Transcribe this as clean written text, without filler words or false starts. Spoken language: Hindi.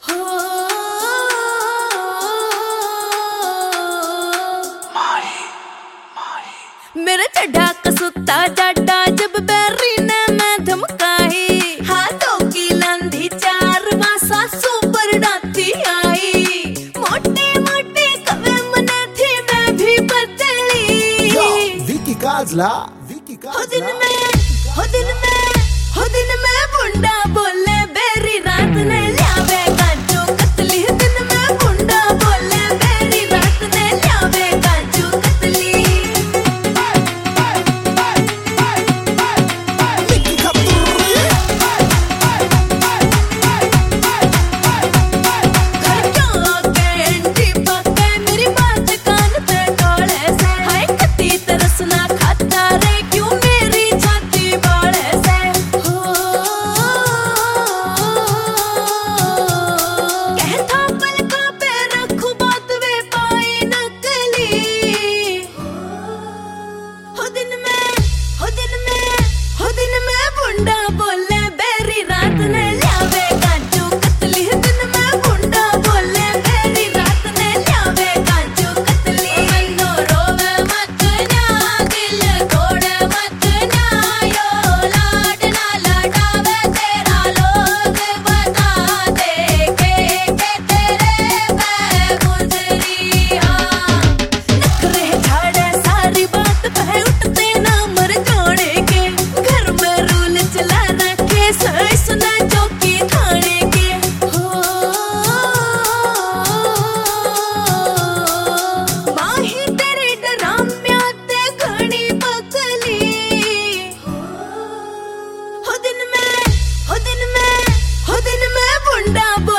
मेरा चढ़ा कसुता जाडा जब बैरी ने मैं धमकाई, हाथों की लंधी चार मासा सुपर डांती आई। मोटे मोटे कवे मने थी मैं भी पतली। विकी काजला हो दिन में बुंडा बोले बेरी रात ने ल्यावे काजू कतली। दिन में बुंडा बोले बेरी रात ने ल्यावे काजू कतली। हो दिन में बुंडा